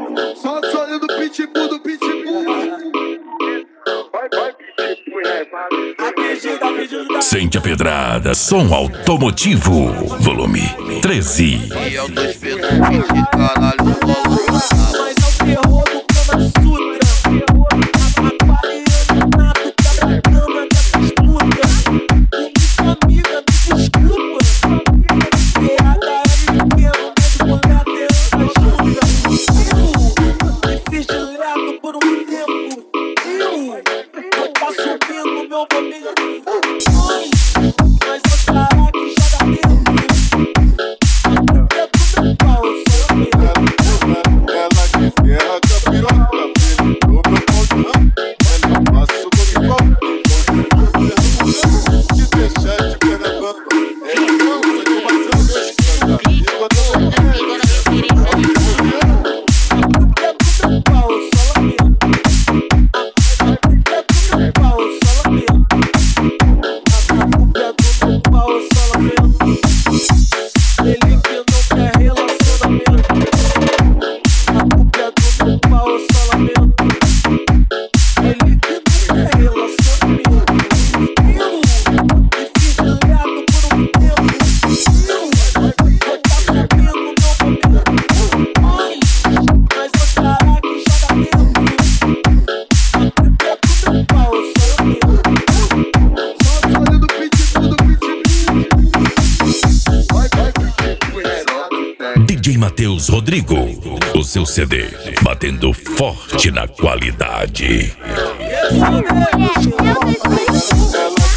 Só sonho do pitbull, do pitbull. Sente a pedrada, som automotivo, volume 13. E é o dos pesos de caralho, Mas é o terror do Kama Sutra. Aquariano nato, quebra-cama dessas putas. Minha amiga, me desculpa. PHM pequeno, mas quando é até ajuda. Me fiz de lado por um tempo. Vou tá subindo meu bolinho. Mas é o cara que joga dentro. É do meu pau, sou eu mesmo. Ela quis guerra com a piroca, pegou meu pau de ramo. Ela passou comigo de deixar de perna bamba. Então, foi de uma ação mexicana. E quando eu vou É do meu pau, só lamento. É do meu pau, só lamento. A culpa é do meu pau, só lamento. Ele que não quer relacionamento. A culpa é do meu pau, só lamento. Ele que não quer relacionamento. Me fiz de lado por um tempo. Vou tá subindo meu momento. Mas é o cara que joga dentro. A culpa é do meu pau, só lamento. só sonho do pitbull, do pitbull. Vai, pitbull. DJ Matheus Rodrigo, o seu CD, batendo forte na qualidade. Eu sou negro, Ela